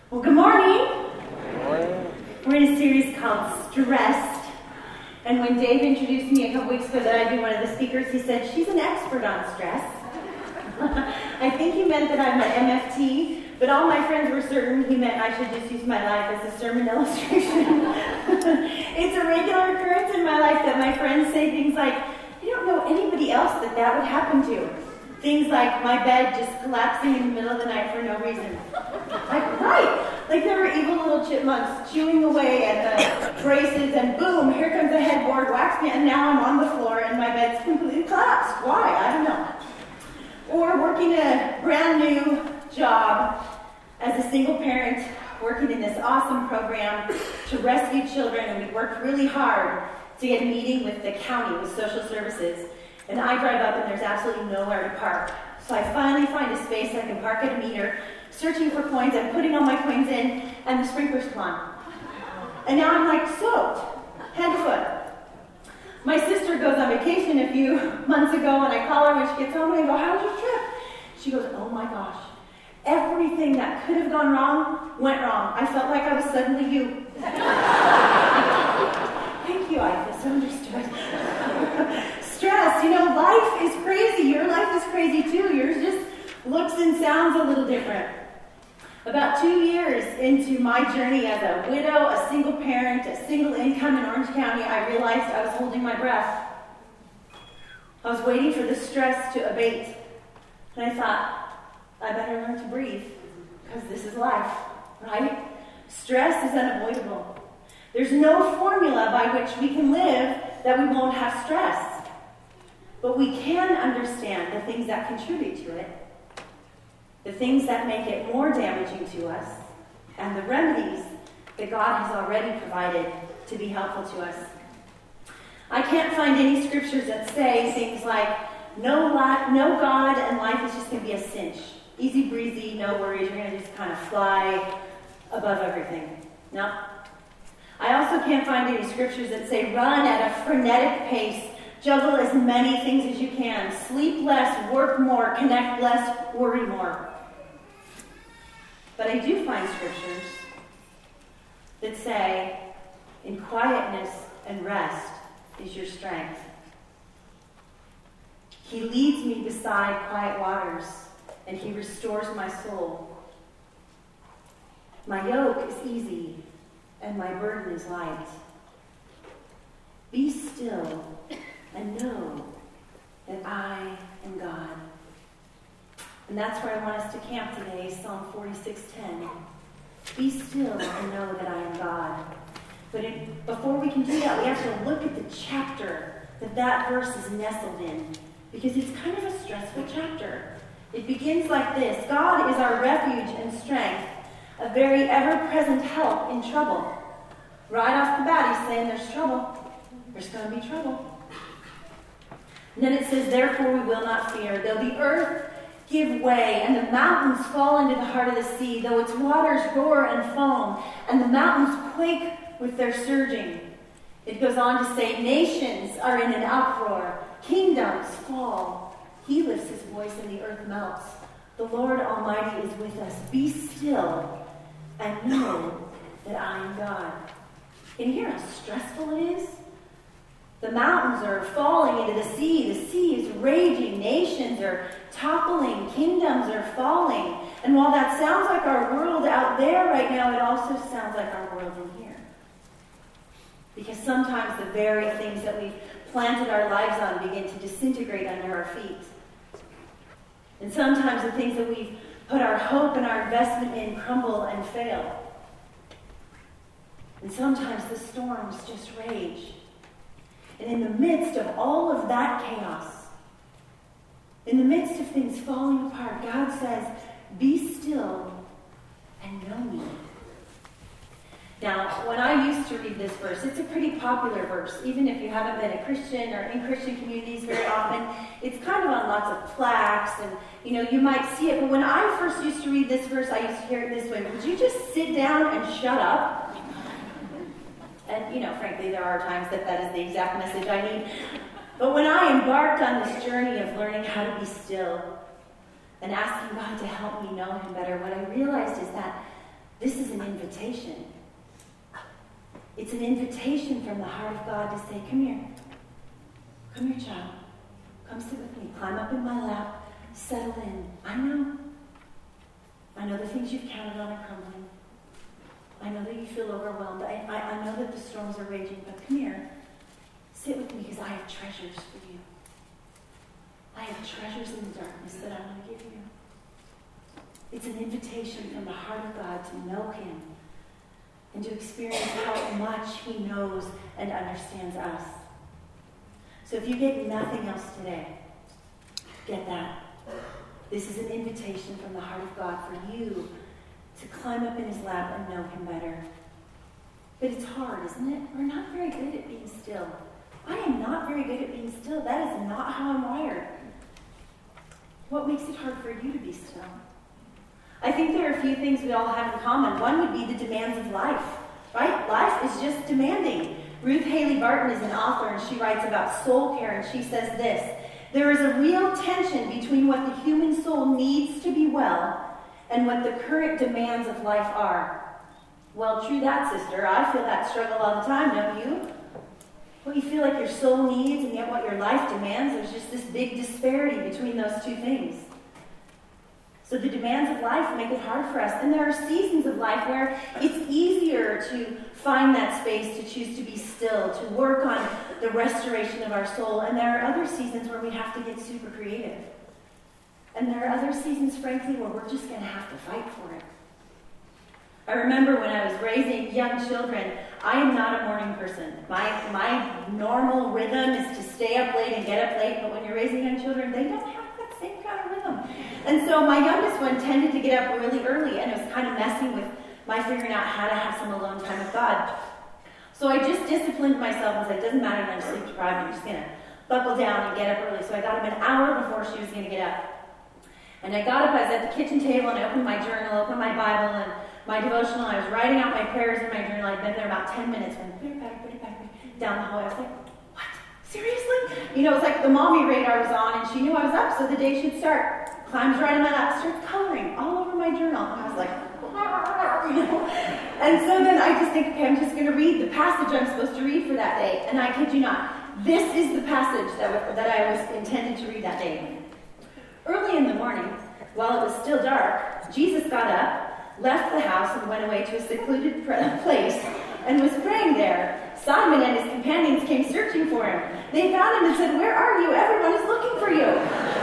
Well, good morning. Good morning. We're in a series called Stressed. And when Dave introduced me a couple weeks ago that I'd be one of the speakers, he said, she's an expert on stress. I think he meant that I'm an MFT, but all my friends were certain he meant I should just use my life as a sermon illustration. It's a regular occurrence in my life that my friends say things like, I don't know anybody else that would happen to. Things like my bed just collapsing in the middle of the night for no reason. Like, right. Like there were evil little chipmunks chewing away at the braces, and boom, here comes a headboard, whacks me, and now I'm on the floor and my bed's completely collapsed. Why? I don't know. Or working a brand new job as a single parent, working in this awesome program to rescue children, and we worked really hard to get a meeting with the county, with social services. And I drive up and there's absolutely nowhere to park. So I finally find a space I can park at a meter, searching for coins. I'm putting all my coins in, and the sprinklers come on. And now I'm like soaked, head to foot. My sister goes on vacation a few months ago, and I call her when she gets home and I go, how was your trip? She goes, oh my gosh. Everything that could have gone wrong went wrong. I felt like I was suddenly you. Thank you, I feel so understood. Stress, life is crazy. Your life is crazy too. Yours just looks and sounds a little different. About 2 years into my journey as a widow, a single parent, a single income in Orange County, I realized I was holding my breath. I was waiting for the stress to abate. And I thought, I better learn to breathe, because this is life, right? Stress is unavoidable. There's no formula by which we can live that we won't have stress. But we can understand the things that contribute to it, the things that make it more damaging to us, and the remedies that God has already provided to be helpful to us. I can't find any scriptures that say things like, no God and life is just going to be a cinch. Easy breezy, no worries, you're going to just kind of fly above everything. No. I also can't find any scriptures that say run at a frenetic pace, juggle as many things as you can, sleep less, work more, connect less, worry more. But I do find scriptures that say, in quietness and rest is your strength. He leads me beside quiet waters, and he restores my soul. My yoke is easy, and my burden is light. Be still and know that I am God. And that's where I want us to camp today, Psalm 46:10. Be still and know that I am God. But before we can do that, we have to look at the chapter that verse is nestled in, because it's kind of a stressful chapter. It begins like this: God is our refuge and strength, a very ever-present help in trouble. Right off the bat, he's saying there's trouble. There's going to be trouble. And then it says, therefore we will not fear, though the earth give way and the mountains fall into the heart of the sea, though its waters roar and foam, and the mountains quake with their surging. It goes on to say, nations are in an uproar, kingdoms fall. He lifts his voice and the earth melts. The Lord Almighty is with us. Be still and know that I am God. Can you hear how stressful it is? The mountains are falling into the sea. The sea is raging. Nations are toppling. Kingdoms are falling. And while that sounds like our world out there right now, it also sounds like our world in here. Because sometimes the very things that we've planted our lives on begin to disintegrate under our feet. And sometimes the things that we've put our hope and our investment in crumble and fail. And sometimes the storms just rage. And in the midst of all of that chaos, in the midst of things falling apart, God says, be still and know me. Now, when I used to read this verse, it's a pretty popular verse, even if you haven't been a Christian or in Christian communities very often. It's kind of on lots of plaques, and you might see it. But when I first used to read this verse, I used to hear it this way: would you just sit down and shut up? And, frankly, there are times that is the exact message I need. But when I embarked on this journey of learning how to be still and asking God to help me know him better, what I realized is that this is invitation. It's an invitation from the heart of God to say, come here. Come here, child. Come sit with me. Climb up in my lap. Settle in. I know the things you've counted on are crumbling. I know that you feel overwhelmed. I know that the storms are raging, but come here. Sit with me because I have treasures for you. I have treasures in the darkness that I want to give you. It's an invitation from the heart of God to know him and to experience how much he knows and understands us. So if you get nothing else today, get that. This is an invitation from the heart of God for you to climb up in his lap and know him better. But it's hard, isn't it? We're not very good at being still. I am not very good at being still. That is not how I'm wired. What makes it hard for you to be still? I think there are a few things we all have in common. One would be the demands of life, right? Life is just demanding. Ruth Haley Barton is an author, and she writes about soul care, and she says this: there is a real tension between what the human soul needs to be well and what the current demands of life are. Well, true that, sister. I feel that struggle all the time, don't you? What you feel like your soul needs and yet what your life demands, there's just this big disparity between those two things. So the demands of life make it hard for us. And there are seasons of life where it's easier to find that space to choose to be still, to work on the restoration of our soul. And there are other seasons where we have to get super creative. And there are other seasons, frankly, where we're just going to have to fight for it. I remember when I was raising young children, I am not a morning person. My normal rhythm is to stay up late and get up late, but when you're raising young children, they don't have that same kind of rhythm. And so my youngest one tended to get up really early, and it was kind of messing with my figuring out how to have some alone time with God. So I just disciplined myself and said, it doesn't matter that I'm sleep deprived, I'm just going to buckle down and get up early. So I got up an hour before she was going to get up. And I got up, I was at the kitchen table, and I opened my journal, opened my Bible, and my devotional. I was writing out my prayers in my journal. I'd been there about 10 minutes when down the hallway. I was like, what? Seriously? You know, it was like the mommy radar was on, and she knew I was up, so the day should start. Climbs right in my lap, starts coloring all over my journal. And I was like, you know. And so then I just think, okay, I'm just going to read the passage I'm supposed to read for that day. And I kid you not, this is the passage that I was intended to read that day. Early in the morning, while it was still dark, Jesus got up, left the house, and went away to a secluded place and was praying there. Simon and his companions came searching for him. They found him and said, "Where are you? Everyone is looking for you."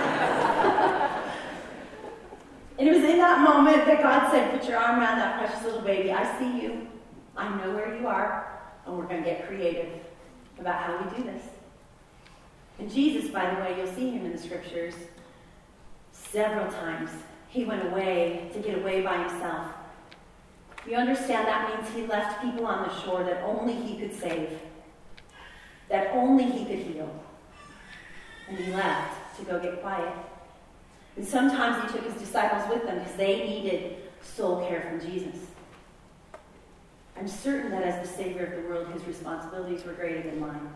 And it was in that moment that God said, "Put your arm around that precious little baby. I see you. I know where you are, and we're going to get creative about how we do this." And Jesus, by the way, you'll see him in the scriptures several times. He went away to get away by himself. You understand that means he left people on the shore that only he could save, that only he could heal. And he left to go get quiet. And sometimes he took his disciples with him because they needed soul care from Jesus. I'm certain that as the Savior of the world, his responsibilities were greater than mine.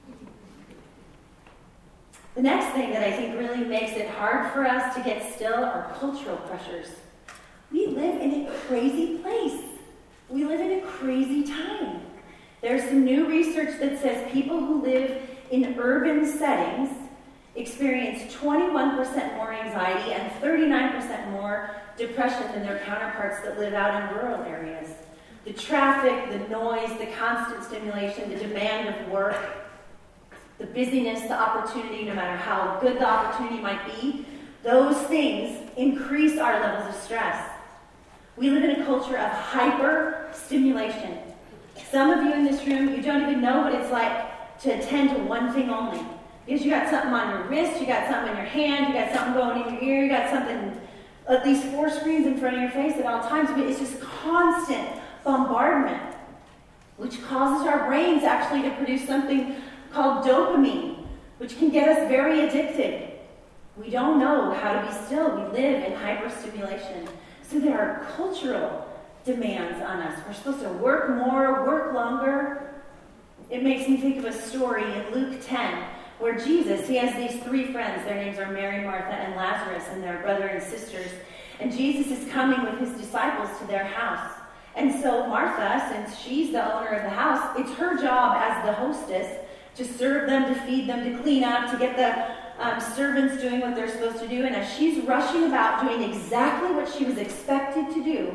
The next thing that I think really makes it hard for us to get still are cultural pressures. We live in a crazy place. We live in a crazy time. There's some new research that says people who live in urban settings experience 21% more anxiety and 39% more depression than their counterparts that live out in rural areas. The traffic, the noise, the constant stimulation, the demand of work, the busyness, the opportunity, no matter how good the opportunity might be, those things increase our levels of stress. We live in a culture of hyper-stimulation. Some of you in this room, you don't even know what it's like to attend to one thing only. Because you got something on your wrist, you got something in your hand, you got something going in your ear, you got something, at least 4 screens in front of your face at all times. But it's just constant bombardment, which causes our brains actually to produce something called dopamine, which can get us very addicted. We don't know how to be still. We live in hyperstimulation. So there are cultural demands on us. We're supposed to work more, work longer. It makes me think of a story in Luke 10 where Jesus, he has these 3 friends. Their names are Mary, Martha, and Lazarus, and they're brother and sisters. And Jesus is coming with his disciples to their house. And so Martha, since she's the owner of the house, it's her job as the hostess to serve them, to feed them, to clean up, to get the servants doing what they're supposed to do. And as she's rushing about doing exactly what she was expected to do,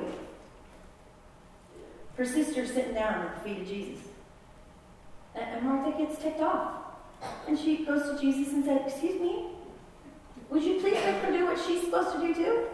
her sister's sitting down at the feet of Jesus. And Martha gets ticked off. And she goes to Jesus and said, "Excuse me, would you please make her do what she's supposed to do too?"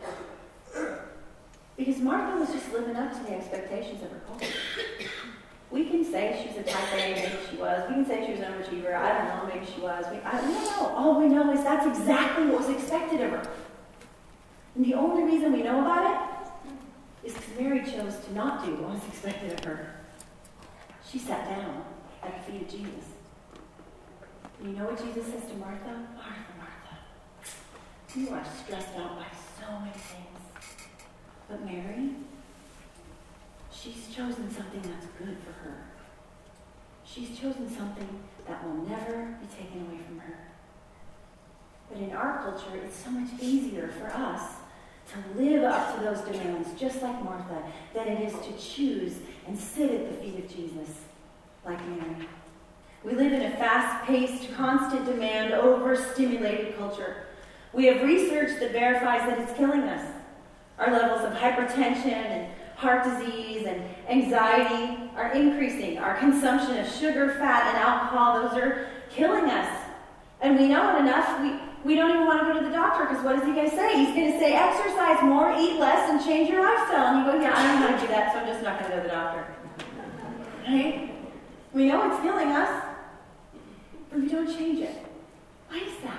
Because Martha was just living up to the expectations of her culture. We can say she's a type A, maybe she was. We can say she was an overachiever. I don't know, maybe she was. We don't know. All we know is that's exactly what was expected of her. And the only reason we know about it is because Mary chose to not do what was expected of her. She sat down at the feet of Jesus. And you know what Jesus says to Martha? "Martha, Martha, you are stressed out by so many things. But Mary, she's chosen something that's good for her. She's chosen something that will never be taken away from her." But in our culture, it's so much easier for us to live up to those demands, just like Martha, than it is to choose and sit at the feet of Jesus, like Mary. We live in a fast-paced, constant demand, overstimulated culture. We have research that verifies that it's killing us. Our levels of hypertension and heart disease and anxiety are increasing. Our consumption of sugar, fat, and alcohol, those are killing us. And we know it enough, we don't even want to go to the doctor, because what is he going to say? He's going to say, exercise more, eat less, and change your lifestyle. And you go, yeah, I don't know how to do that, so I'm just not going to go to the doctor. Right? We know it's killing us, but we don't change it. Why is that?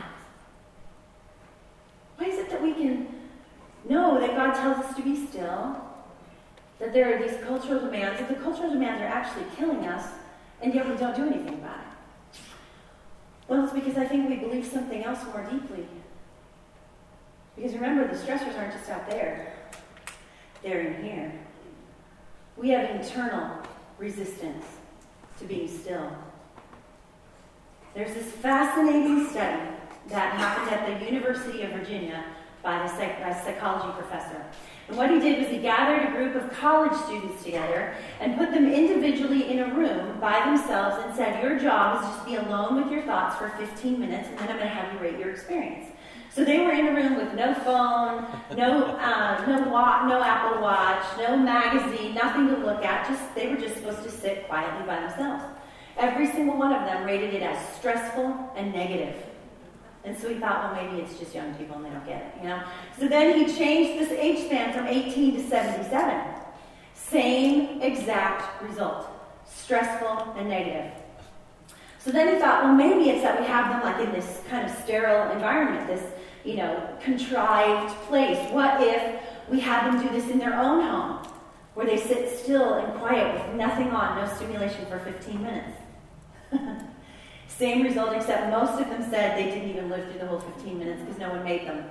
Why is it that we can know that God tells us to be still, that there are these cultural demands, that the cultural demands are actually killing us, and yet we don't do anything about it? Well, it's because I think we believe something else more deeply. Because remember, the stressors aren't just out there. They're in here. We have internal resistance to being still. There's this fascinating study that happened at the University of Virginia by a psychology professor. And what he did was he gathered a group of college students together and put them individually in a room by themselves and said, your job is just to be alone with your thoughts for 15 minutes, and then I'm going to have you rate your experience. So they were in a room with no phone, no Apple Watch, no magazine, nothing to look at. They were just supposed to sit quietly by themselves. Every single one of them rated it as stressful and negative. And so he thought, well, maybe it's just young people and they don't get it, you know? So then he changed this age span from 18 to 77. Same exact result. Stressful and negative. So then he thought, well, maybe it's that we have them like in this kind of sterile environment, this, contrived place. What if we have them do this in their own home, where they sit still and quiet with nothing on, no stimulation for 15 minutes? Same result, except most of them said they didn't even live through the whole 15 minutes because no one made them.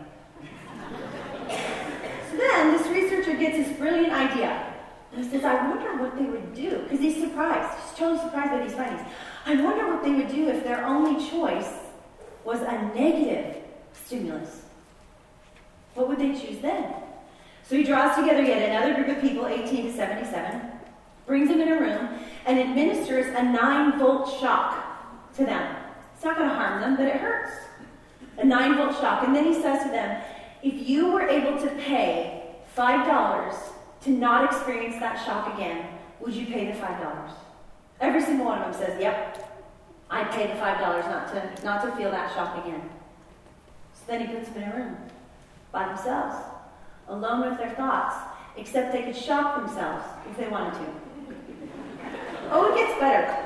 So then this researcher gets this brilliant idea. And he says, I wonder what they would do. Because he's surprised. He's totally surprised by these findings. I wonder what they would do if their only choice was a negative stimulus. What would they choose then? So he draws together yet another group of people, 18 to 77, brings them in a room, and administers a 9-volt shock to them. It's not going to harm them, but it hurts. A 9-volt shock. And then he says to them, if you were able to pay $5 to not experience that shock again, would you pay the $5? Every single one of them says, yep, I'd pay the $5 not to feel that shock again. So then he puts them in a room by themselves, alone with their thoughts, except they could shock themselves if they wanted to. Oh, it gets better.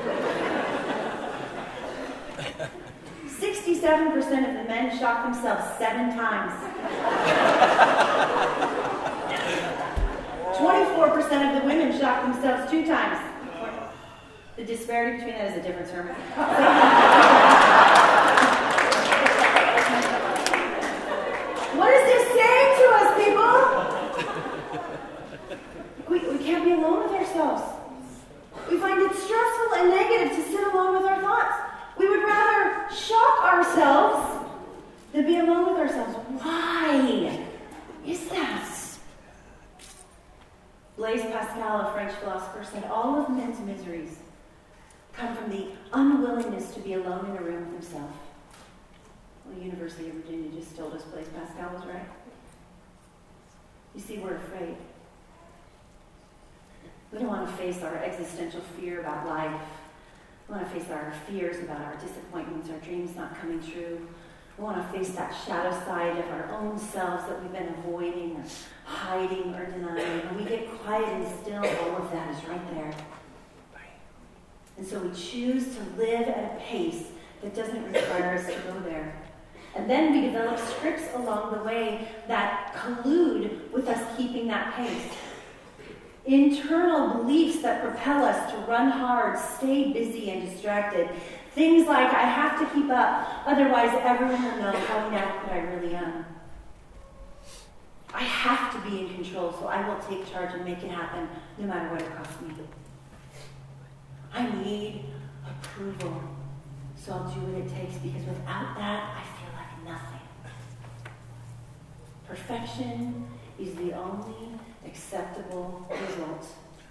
67% of the men shock themselves 7 times. 24% of the women shock themselves 2 times. The disparity between that is a different sermon. What is this saying to us, people? We can't be alone with ourselves. We find it stressful and negative to sit alone with our thoughts. We would rather shock ourselves than be alone with ourselves. Why is that? Blaise Pascal, a French philosopher, said all of men's miseries come from the unwillingness to be alone in a room with himself. Well, University of Virginia just told us Blaise Pascal was right. You see, we're afraid. We don't want to face our existential fear about life. We want to face our fears about our disappointments, our dreams not coming true. We want to face that shadow side of our own selves that we've been avoiding or hiding or denying. When we get quiet and still, all of that is right there. And so we choose to live at a pace that doesn't require us to go there. And then we develop scripts along the way that collude with us keeping that pace. Internal beliefs that propel us to run hard, stay busy and distracted. Things like, I have to keep up, otherwise everyone will know how inadequate I really am. I have to be in control, so I will take charge and make it happen, no matter what it costs me. I need approval, so I'll do what it takes, because without that, I feel like nothing. Perfection is the only acceptable result.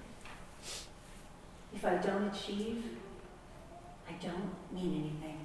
If I don't achieve, I don't mean anything.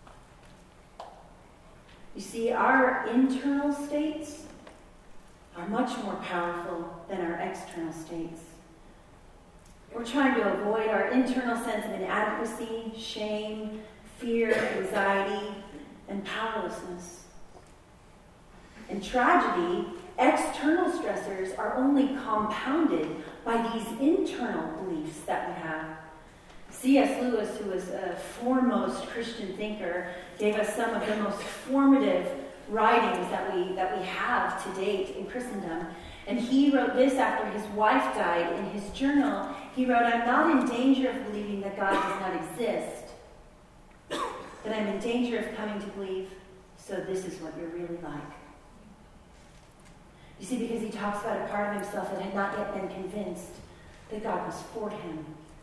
You see, our internal states are much more powerful than our external states. We're trying to avoid our internal sense of inadequacy, shame, fear, anxiety, and powerlessness. In tragedy, external stressors are only compounded by these internal beliefs that we have. C.S. Lewis, who was a foremost Christian thinker, gave us some of the most formative writings that we have to date in Christendom. And he wrote this after his wife died. In his journal, he wrote, I'm not in danger of believing that God does not exist, but I'm in danger of coming to believe, so this is what you're really like. You see, because he talks about a part of himself that had not yet been convinced that God was for him.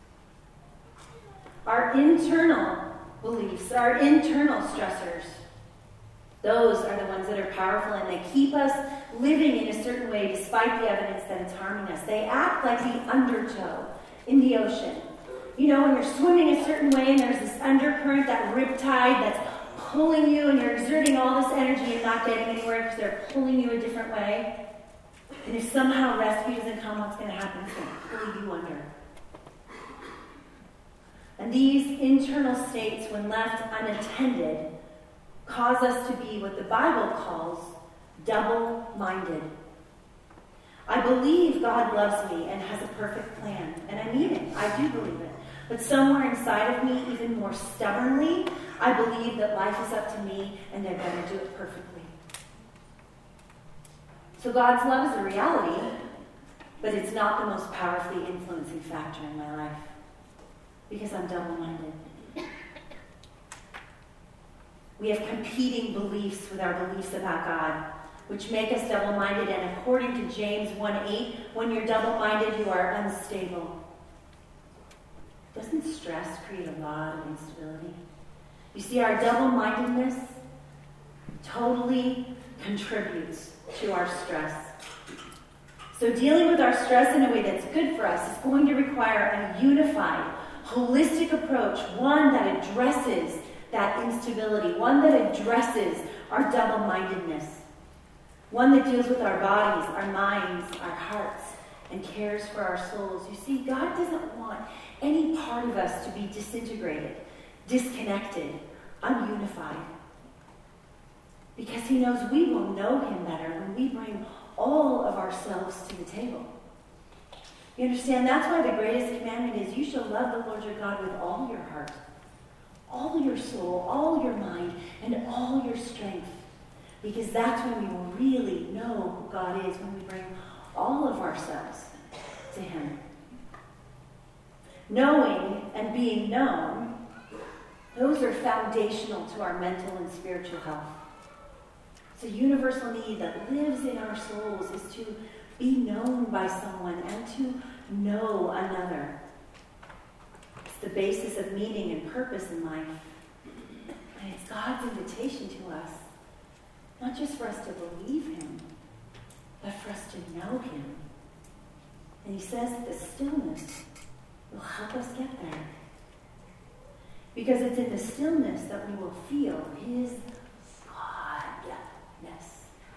Our internal beliefs, our internal stressors, those are the ones that are powerful, and they keep us living in a certain way despite the evidence that it's harming us. They act like the undertow in the ocean. You know, when you're swimming a certain way and there's this undercurrent, that riptide that's pulling you, and you're exerting all this energy and not getting anywhere because they're pulling you a different way. And if somehow rescue doesn't come, what's going to happen? It's going to pull you under. And these internal states, when left unattended, cause us to be what the Bible calls double-minded. I believe God loves me and has a perfect plan, and I mean it. I do believe it. But somewhere inside of me, even more stubbornly, I believe that life is up to me and I better do it perfectly. So God's love is a reality, but it's not the most powerfully influencing factor in my life, because I'm double-minded. We have competing beliefs with our beliefs about God, which make us double-minded. And according to James 1:8, when you're double-minded, you are unstable. Doesn't stress create a lot of instability? You see, our double-mindedness totally contributes to our stress. So dealing with our stress in a way that's good for us is going to require a unified, holistic approach, one that addresses that instability, one that addresses our double-mindedness, one that deals with our bodies, our minds, our hearts, and cares for our souls. You see, God doesn't want any part of us to be disintegrated, disconnected, ununified, because he knows we will know him better when we bring all of ourselves to the table. You understand? That's why the greatest commandment is, you shall love the Lord your God with all your heart, all your soul, all your mind, and all your strength. Because that's when we will really know who God is, when we bring all of ourselves to him. Knowing and being known, those are foundational to our mental and spiritual health. It's a universal need that lives in our souls, is to be known by someone and to know another. It's the basis of meaning and purpose in life. And it's God's invitation to us, not just for us to believe him, but for us to know him. And he says that the stillness will help us get there. Because it's in the stillness that we will feel his Godness.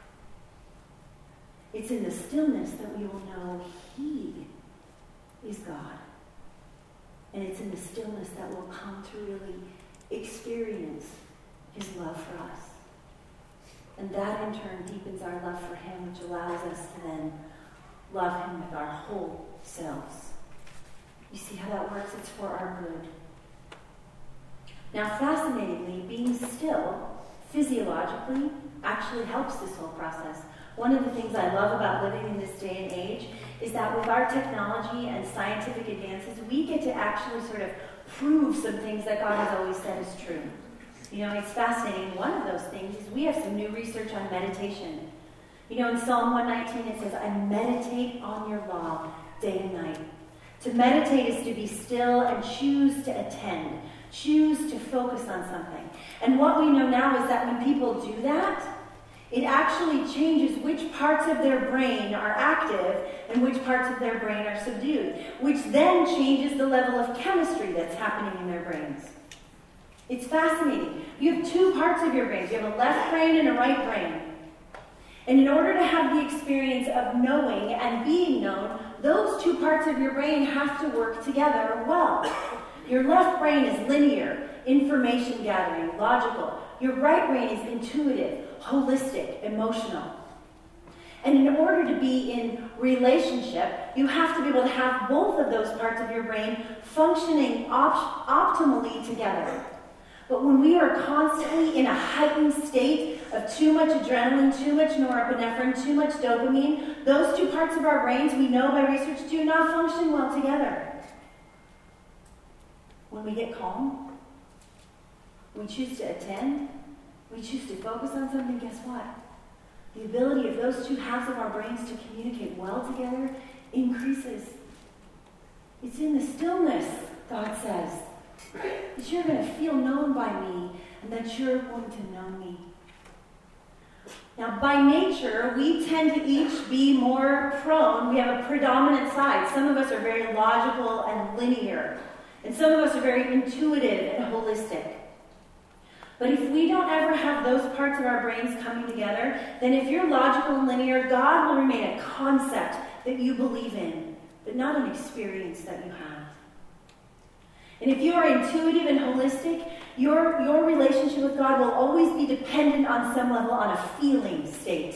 It's in the stillness that we will know he is God. And it's in the stillness that we'll come to really experience his love for us. And that in turn deepens our love for him, which allows us to then love him with our whole selves. You see how that works? It's for our good. Now, fascinatingly, being still, physiologically, actually helps this whole process. One of the things I love about living in this day and age is that with our technology and scientific advances, we get to actually sort of prove some things that God has always said is true. You know, it's fascinating. One of those things is we have some new research on meditation. You know, in Psalm 119 it says, I meditate on your law day and night. To meditate is to be still and choose to attend. Choose to focus on something. And what we know now is that when people do that, it actually changes which parts of their brain are active and which parts of their brain are subdued, which then changes the level of chemistry that's happening in their brains. It's fascinating. You have two parts of your brains. You have a left brain and a right brain. And in order to have the experience of knowing and being known, those two parts of your brain have to work together well. Your left brain is linear, information gathering, logical. Your right brain is intuitive, holistic, emotional. And in order to be in relationship, you have to be able to have both of those parts of your brain functioning optimally together. But when we are constantly in a heightened state of too much adrenaline, too much norepinephrine, too much dopamine, those two parts of our brains, we know by research, do not function well together. When we get calm, we choose to attend, we choose to focus on something, guess what? The ability of those two halves of our brains to communicate well together increases. It's in the stillness, God says, that you're going to feel known by me and that you're going to know me. Now, by nature, we tend to each be more prone. We have a predominant side. Some of us are very logical and linear. And some of us are very intuitive and holistic. But if we don't ever have those parts of our brains coming together, then if you're logical and linear, God will remain a concept that you believe in, but not an experience that you have. And if you are intuitive and holistic, your relationship with God will always be dependent on some level on a feeling state.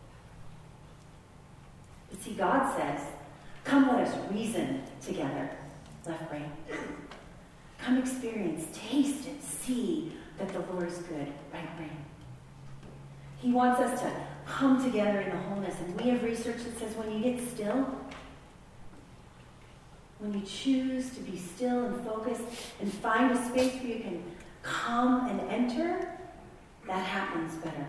But see, God says, come let us reason together. Left brain. Come experience, taste, and see that the Lord is good. Right brain. He wants us to come together in the wholeness. And we have research that says when you get still, when you choose to be still and focused and find a space where you can come and enter, that happens better.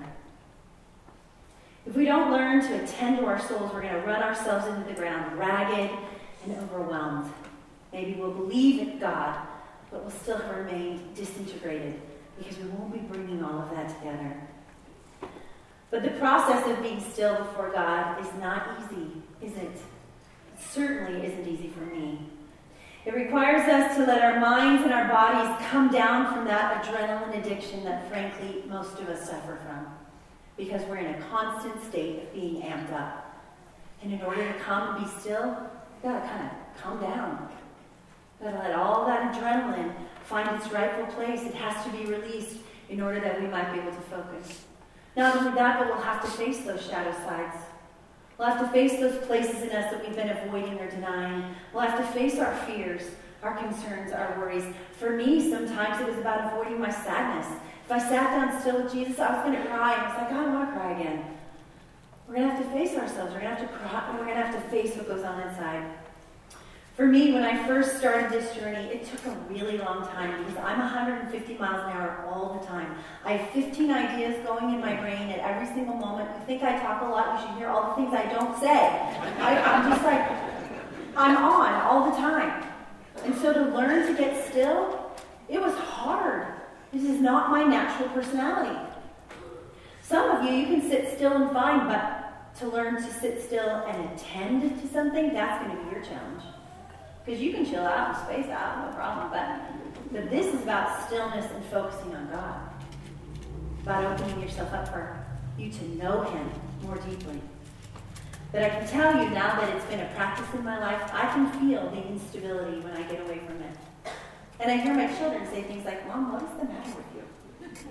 If we don't learn to attend to our souls, we're going to run ourselves into the ground, ragged and overwhelmed. Maybe we'll believe in God, but we'll still remain disintegrated because we won't be bringing all of that together. But the process of being still before God is not easy, is it? It certainly isn't easy for me. It requires us to let our minds and our bodies come down from that adrenaline addiction that, frankly, most of us suffer from because we're in a constant state of being amped up. And in order to come and be still, you've got to kind of calm down. You've got to let all that adrenaline find its rightful place. It has to be released in order that we might be able to focus. Not only that, but we'll have to face those shadow sides. We'll have to face those places in us that we've been avoiding or denying. We'll have to face our fears, our concerns, our worries. For me, sometimes it was about avoiding my sadness. If I sat down still with Jesus, I was going to cry. And I was like, I don't want to cry again. We're going to have to face ourselves. We're going to have to cry, and we're going to have to face what goes on inside. For me, when I first started this journey, it took a really long time because I'm 150 miles an hour all the time. I have 15 ideas going in my brain at every single moment. You think I talk a lot, you should hear all the things I don't say. I'm just like, I'm on all the time. And so to learn to get still, it was hard. This is not my natural personality. Some of you can sit still and fine, but to learn to sit still and attend to something, that's going to be your challenge. Because you can chill out and space out, no problem. But this is about stillness and focusing on God. About opening yourself up for you to know him more deeply. But I can tell you now that it's been a practice in my life, I can feel the instability when I get away from it. And I hear my children say things like, Mom, what is the matter with you?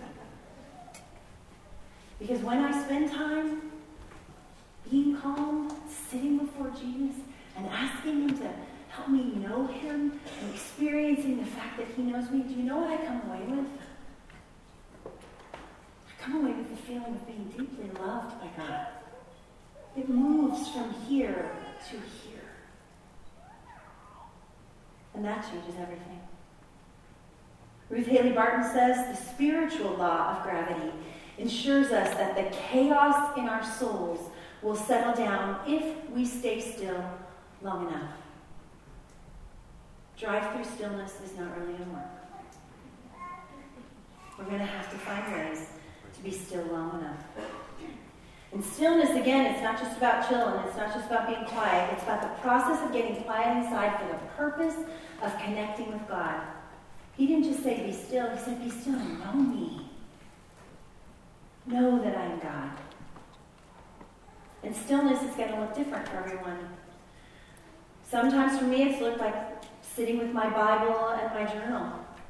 Because when I spend time being calm, sitting before Jesus, and asking him to help me know him, and experiencing the fact that he knows me, do you know what I come away with? I come away with the feeling of being deeply loved by God. It moves from here to here. And that changes everything. Ruth Haley Barton says, the spiritual law of gravity ensures us that the chaos in our souls will settle down if we stay still long enough. Drive-through stillness is not really going to work. We're going to have to find ways to be still long enough. And stillness, again, it's not just about chilling. It's not just about being quiet. It's about the process of getting quiet inside for the purpose of connecting with God. He didn't just say, be still. He said, be still and know me. Know that I am God. And stillness is going to look different for everyone. Sometimes for me, it's looked like sitting with my Bible and my journal.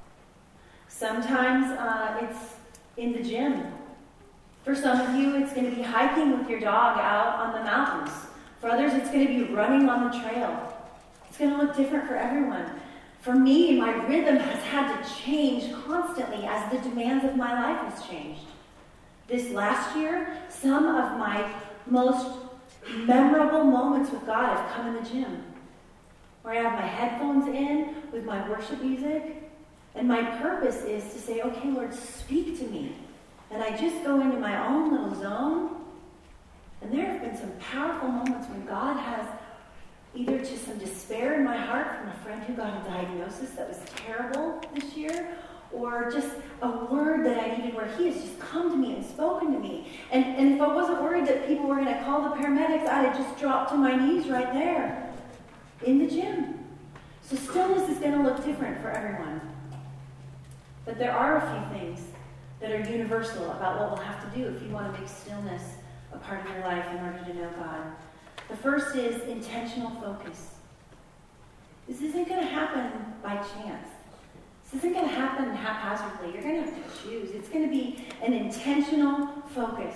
Sometimes it's in the gym. For some of you, it's going to be hiking with your dog out on the mountains. For others, it's going to be running on the trail. It's going to look different for everyone. For me, my rhythm has had to change constantly as the demands of my life has changed. This last year, some of my most memorable moments with God have come in the gym, where I have my headphones in with my worship music, and my purpose is to say, okay, Lord, speak to me. And I just go into my own little zone. And there have been some powerful moments when God has either just some despair in my heart from a friend who got a diagnosis that was terrible this year, or just a word that I needed where he has just come to me and spoken to me. And if I wasn't worried that people were going to call the paramedics, I'd have just dropped to my knees right there in the gym. So stillness is going to look different for everyone. But there are a few things that are universal about what we'll have to do if you want to make stillness a part of your life in order to know God. The first is intentional focus. This isn't going to happen by chance. This isn't going to happen haphazardly. You're going to have to choose. It's going to be an intentional focus.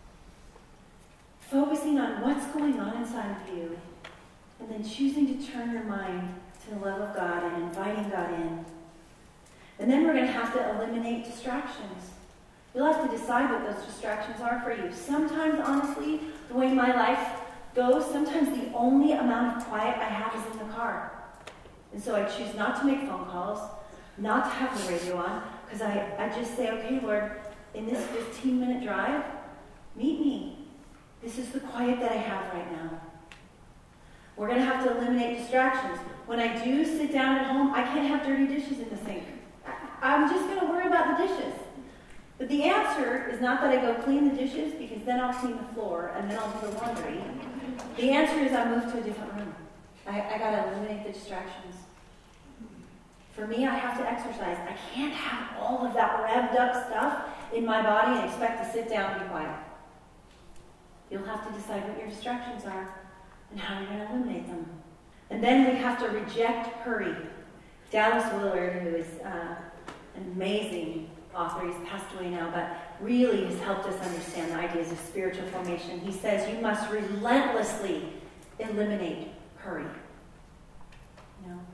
Focusing on what's going on inside of you, and then choosing to turn your mind to the love of God and inviting God in. And then we're going to have to eliminate distractions. You'll have to decide what those distractions are for you. Sometimes, honestly, the way my life goes, sometimes the only amount of quiet I have is in the car. And so I choose not to make phone calls, not to have the radio on, because I just say, okay, Lord, in this 15-minute drive, meet me. This is the quiet that I have right now. We're going to have to eliminate distractions. When I do sit down at home, I can't have dirty dishes in the sink. I'm just going to worry about the dishes. But the answer is not that I go clean the dishes, because then I'll clean the floor and then I'll do the laundry. The answer is I move to a different room. I got to eliminate the distractions. For me, I have to exercise. I can't have all of that revved up stuff in my body and expect to sit down and be quiet. You'll have to decide what your distractions are and how you're going to eliminate them. And then we have to reject hurry. Dallas Willard, who is an amazing author, he's passed away now, but really has helped us understand the ideas of spiritual formation. He says you must relentlessly eliminate hurry. You know?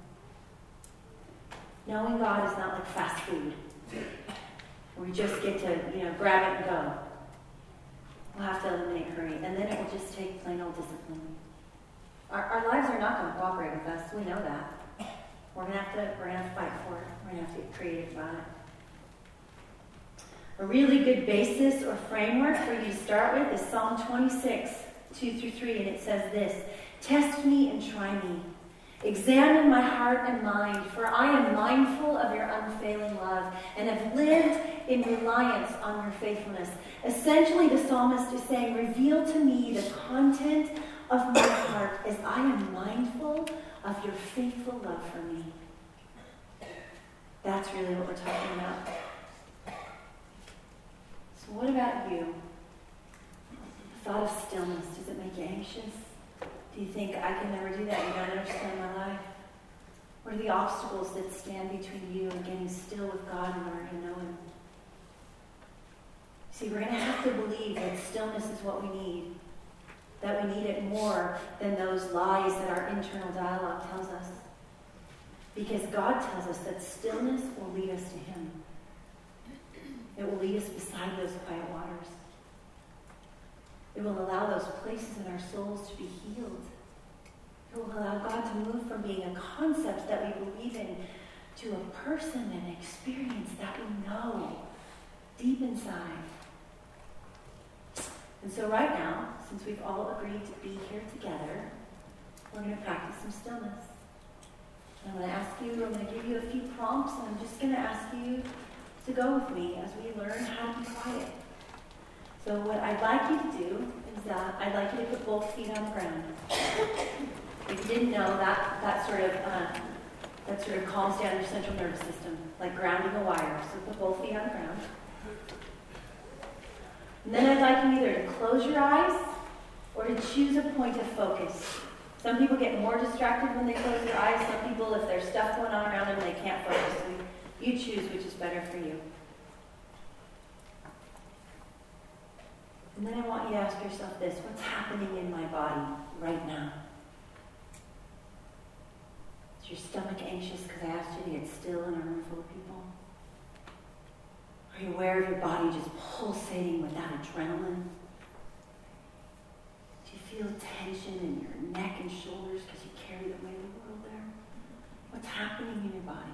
Knowing God is not like fast food, where we just get to, grab it and go. We'll have to eliminate hurry, and then it will just take plain old discipline. Our lives are not going to cooperate with us. We know that. We're going to have to fight for it. We're going to have to get creative about it. A really good basis or framework for you to start with is Psalm 26, 2-3, and it says this: test me and try me, Examine my heart and mind, for I am mindful of your unfailing love and have lived in reliance on your faithfulness. Essentially, the psalmist is saying, reveal to me the content of my heart as I am mindful of your faithful love for me. That's really what we're talking about. So what about you? The thought of stillness, does it make you anxious? Do you think, I can never do that, you don't understand my life? What are the obstacles that stand between you and getting still with God in order to know him? See, we're going to have to believe that stillness is what we need. That we need it more than those lies that our internal dialogue tells us. Because God tells us that stillness will lead us to him. It will lead us beside those quiet waters. It will allow those places in our souls to be healed. It will allow God to move from being a concept that we believe in to a person and experience that we know deep inside. And so right now, since we've all agreed to be here together, we're going to practice some stillness. I'm going to give you a few prompts, and I'm just going to ask you to go with me as we learn how to be quiet. So what I'd like you to do is I'd like you to put both feet on the ground. If you didn't know, that sort of calms down your central nervous system, like grounding a wire. So put both feet on the ground. And then I'd like you either to close your eyes or to choose a point of focus. Some people get more distracted when they close their eyes. Some people, if there's stuff going on around them, they can't focus. So you choose which is better for you. And then I want you to ask yourself this: what's happening in my body right now? Is your stomach anxious because I asked you to get still in a room full of people? Are you aware of your body just pulsating with that adrenaline? Do you feel tension in your neck and shoulders because you carry the weight of the world there? What's happening in your body?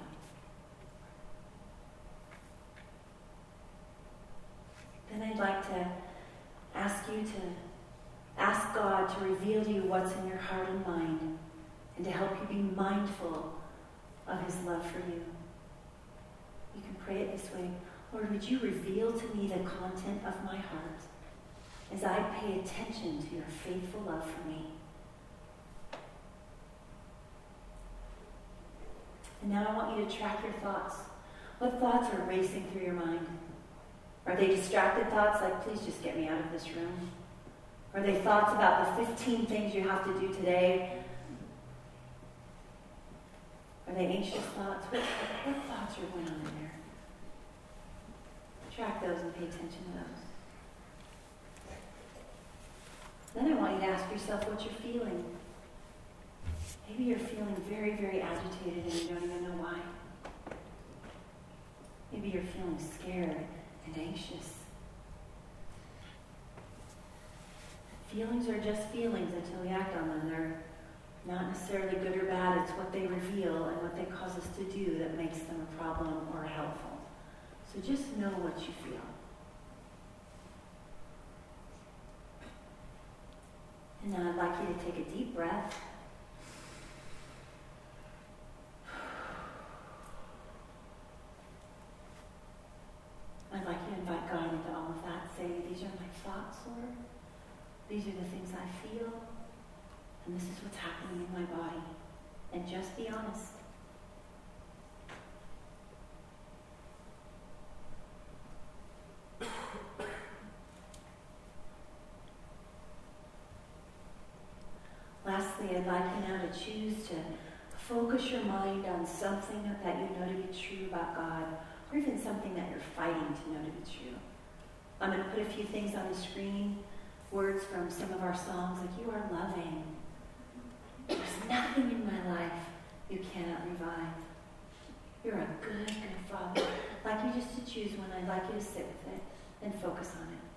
Then I'd like to ask you to ask God to reveal to you what's in your heart and mind and to help you be mindful of his love for you. You can pray it this way: Lord, would you reveal to me the content of my heart as I pay attention to your faithful love for me? And now I want you to track your thoughts. What thoughts are racing through your mind? Are they distracted thoughts like, please just get me out of this room? Are they thoughts about the 15 things you have to do today? Are they anxious thoughts? What thoughts are going on in there? Track those and pay attention to those. Then I want you to ask yourself what you're feeling. Maybe you're feeling very, very agitated and you don't even know why. Maybe you're feeling scared and anxious. Feelings are just feelings until we act on them. They're not necessarily good or bad. It's what they reveal and what they cause us to do that makes them a problem or helpful. So just know what you feel. And now I'd like you to take a deep breath. I'd like you to invite God into all of that. Say, these are my thoughts, Lord. These are the things I feel. And this is what's happening in my body. And just be honest. Lastly, I'd like you now to choose to focus your mind on something that you know to be true about God, or even something that you're fighting to know to be true. I'm going to put a few things on the screen, words from some of our songs, like, you are loving. There's nothing in my life you cannot revive. You're a good, good Father. I'd like you just to choose one. I'd like you to sit with it and focus on it.